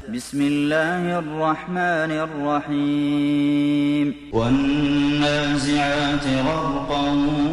بسم الله الرحمن الرحيم والنازعات غرقا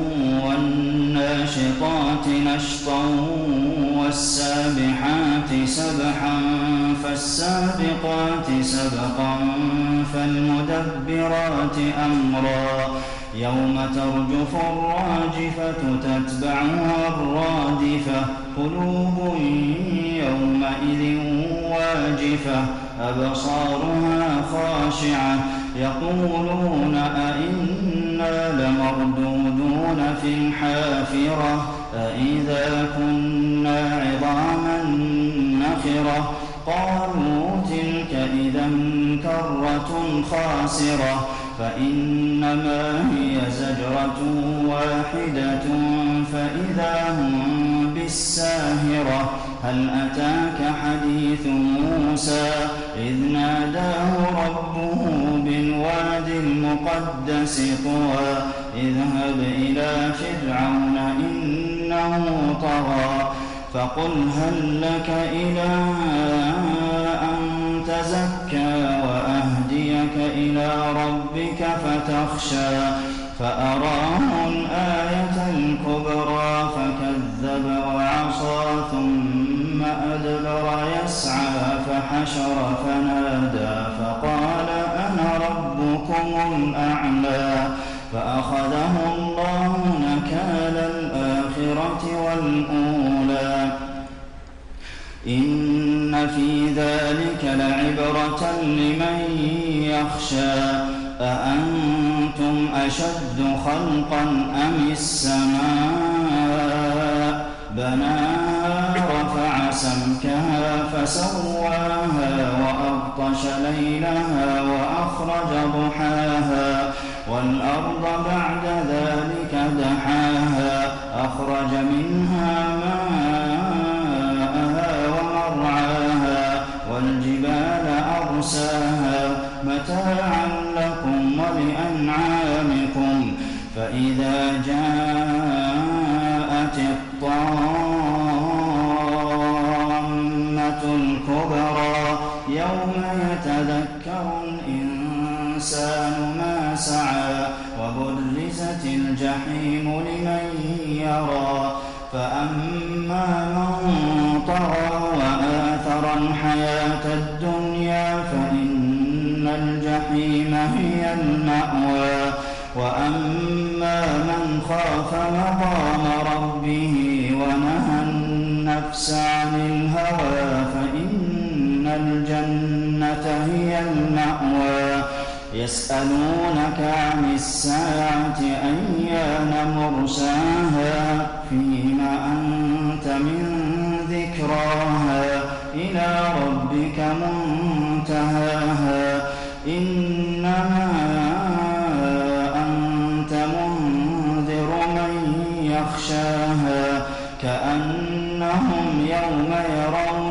والناشطات نشطا والسابحات سبحا فالسابقات سبقا فالمدبرات أمرا يوم ترجف الراجفة تتبعها الرادفة قلوب يومئذ واجفة أبصارها خاشعة يقولون أئنا لمردودون في الحافرة أئذا كنا عظاما نخرة قالوا تلك إذا كرة خاسرة فإنما هي زجرة واحدة فإذا هم بالساهرة هل أتاك حديث موسى إذ ناداه ربه بالواد المقدس طوى اذهب إلى فرعون إنه طغى فقل هل لك إلى أن تزكى وأهديك إلى ربك فتخشى فأراه الآية الكبرى فكذب وعصى ثم أدبر يسعى فحشر فنادى فقال أنا ربكم الأعلى فأخذه الله نكال الآخرة والأولى إن في ذلك لعبرة لمن يخشى أأنتم أشد خلقا أم السماء بناها رفع سمكها فسواها وأغطش ليلها وأخرج ضحاها والأرض بعد ذلك دحاها أخرج منها ماءها ومرعاها والجبال أرساها متاعا لكم ولأنعامكم فإذا جاءت الطامة الكبرى يوم يتذكر الإنسان ما سعى وبرزت الجحيم لمن يرى فأما من طغى وآثر الحياة الدنيا فإن الجحيم هي المأوى وأما من خاف مقام ربه ونهى النفس عن الهوى فإن الجنة هي المأوى يسألونك عن الساعة أيان مرساها فيما أنت من ذكراها إلى ربك منتهاها إنما أنت منذر من يخشاها كأنهم يوم يرون